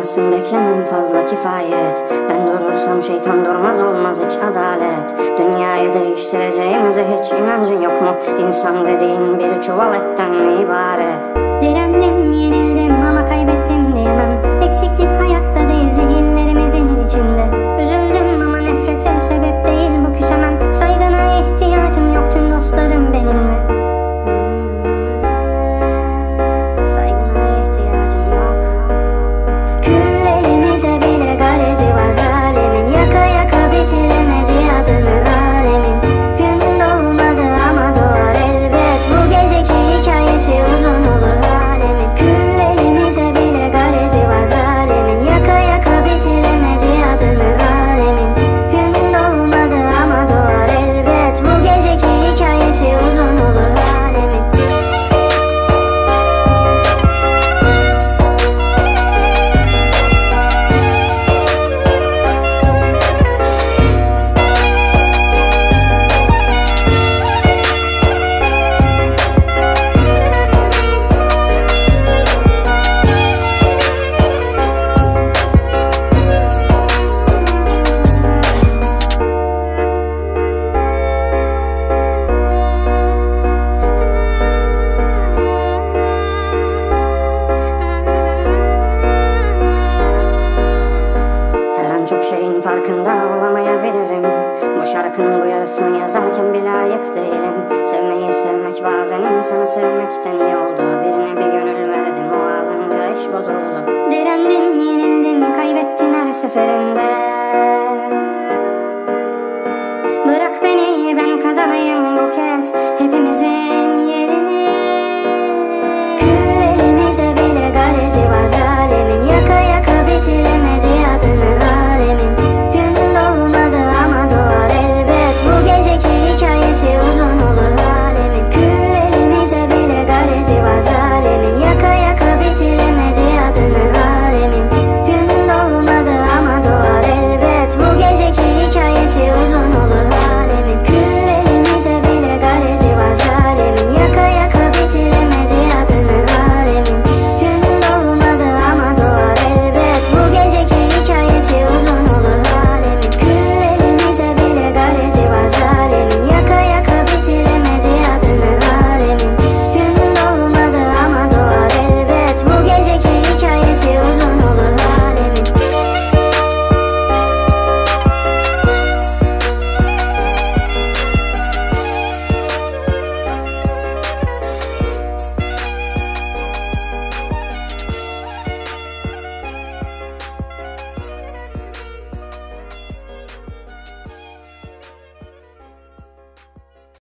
Durmasın beklemem fazla kifayet. Ben durursam şeytan durmaz, olmaz hiç adalet. Dünyayı değiştireceğimize hiç inancın yok mu? İnsan dediğin bir çuval etten mi ibaret? Direndim, yenildim ama kaybettim diyemem. Eksiklik hayatta değil, zihinlerimizin içinde. Üzüldüm ama nefrete sebep değil bu küsemem. Saygına ihtiyacım yok, tüm dostlarım benimle. Çok şeyin farkında olamayabilirim. Bu şarkının bu yarısını yazarken bile layık değilim. Sevmeyi sevmek bazen insanı sevmekten iyi oldu. Birine bir gönül verdim, o alınca iş bozuldu. Direndim, yenildim, kaybettin her seferinde. Bırak beni, ben kazanayım bu kez.